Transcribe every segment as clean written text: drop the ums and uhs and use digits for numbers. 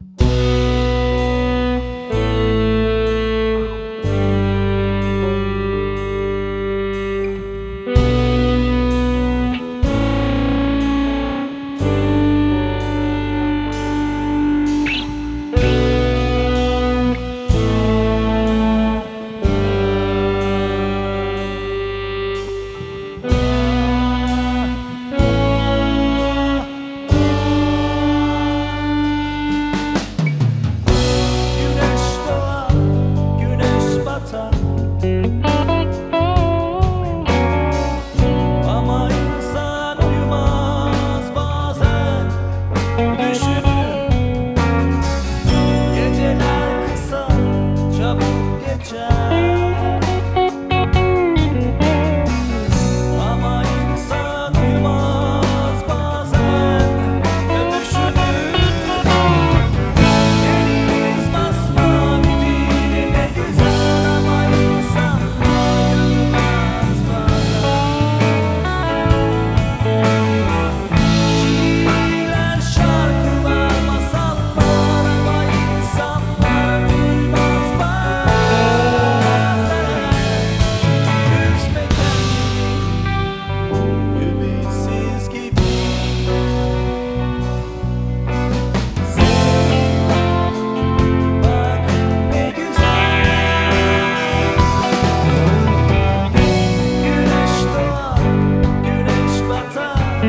Ama insan uyumaz bazen, düşünür. Geceler kısa, çabuk geçer. Ama insan uyumaz bazen, düşünür. Deniz masmavi ne güzel ama insan uyumaz bazen. Şiirler, şarkılar, masallar ama insanlar duymaz bazen. Üzme kendini, ümitsiz gibi. Bak ne güzel. Güneş doğar, güneş batar.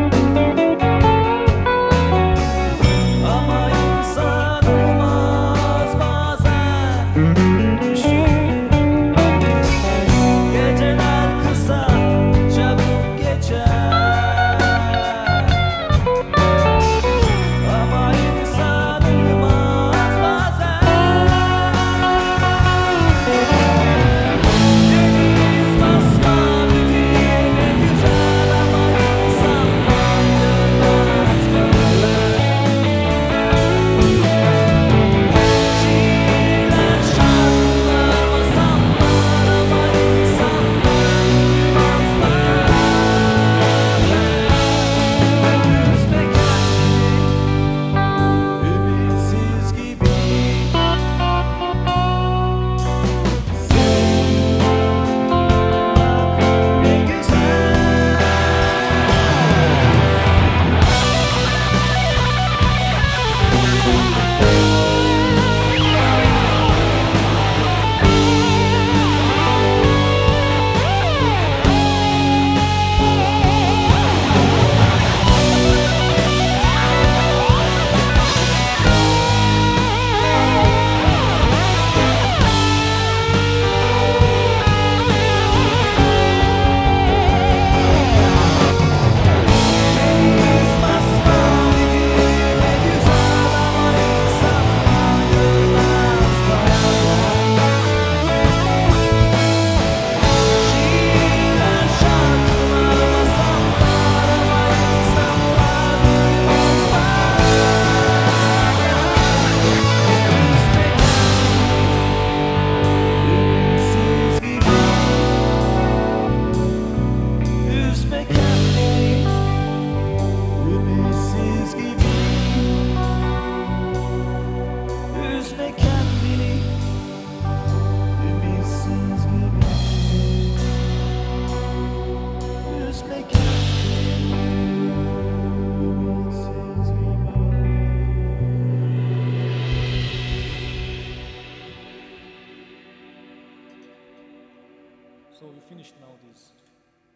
Ama insan uyumaz bazen, düşün. Geceler kısa, çabuk geçer. Ama insan uyumaz bazen. Deniz masmavi ne güzel ama insanlar uyumaz bazen. Şiirler, şarkılar, masallar ama insanlar uyumaz bazen. Üzme kendini, ümitsiz gibi. Bak ne güzel. Deniz masmavi ne güzel ama insanlar uyumaz bazen. Şiirler, şarkılar, masallar ama insanlar duymaz bazen. Üzme kendini, ümitsiz gibi. Üzme kendini, ümitsiz gibi. Üzme kendini, ümitsiz gibi. Üzme kendini, ümitsiz gibi. So we finished now this